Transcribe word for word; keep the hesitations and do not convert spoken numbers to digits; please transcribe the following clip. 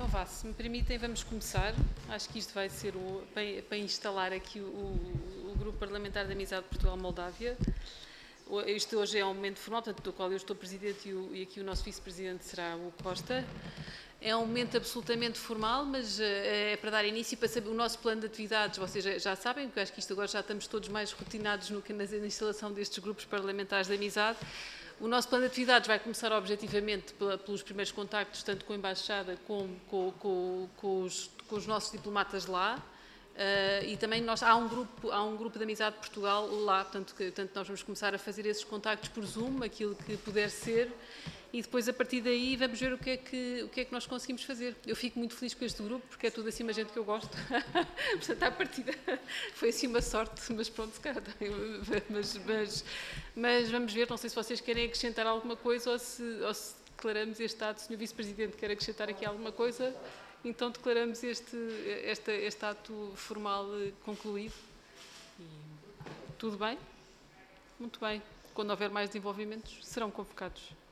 Então vá, se me permitem, vamos começar. Acho que isto vai ser o, para, para instalar aqui o, o, o Grupo Parlamentar de Amizade Portugal-Moldávia. Este hoje é um momento formal, portanto, do qual eu estou Presidente e, o, e aqui o nosso Vice-Presidente será o Costa. É um momento absolutamente formal, mas é para dar início para saber o nosso plano de atividades. Vocês já, já sabem, porque acho que isto agora já estamos todos mais rotinados no que na instalação destes grupos parlamentares de amizade. O nosso plano de atividades vai começar objetivamente pelos primeiros contactos, tanto com a Embaixada como com, com, com, os, com os nossos diplomatas lá. Uh, e também nós, há, um grupo, há um grupo de amizade de Portugal lá, portanto, que, portanto nós vamos começar a fazer esses contactos por Zoom, aquilo que puder ser, e depois a partir daí vamos ver o que é que, o que, é que nós conseguimos fazer. Eu fico muito feliz com este grupo, porque é tudo assim uma gente que eu gosto, portanto à partida foi assim uma sorte, mas pronto, se calhar também, mas, mas, mas vamos ver, não sei se vocês querem acrescentar alguma coisa ou se, ou se declaramos este ato, senhor Vice-Presidente quer acrescentar aqui alguma coisa. Então declaramos este, este, este ato formal concluído. E tudo bem? Muito bem. Quando houver mais desenvolvimentos, serão convocados.